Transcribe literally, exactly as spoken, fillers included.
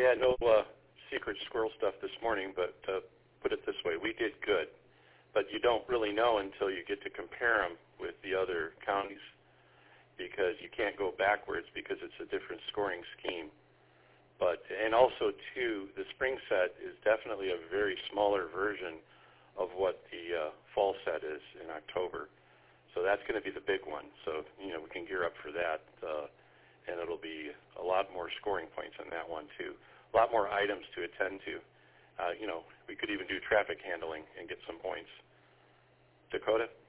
Yeah, no uh, secret squirrel stuff this morning, but uh, put it this way, we did good. But you don't really know until you get to compare them with the other counties because you can't go backwards because it's a different scoring scheme. But and also, too, the spring set is definitely a very smaller version of what the uh, fall set is in October. So that's going to be the big one. So, you know, we can gear up for that, uh, and it'll be a lot more scoring points on that one, too. A lot more items to attend to. Uh, you know, we could even do traffic handling and get some points. Dakota?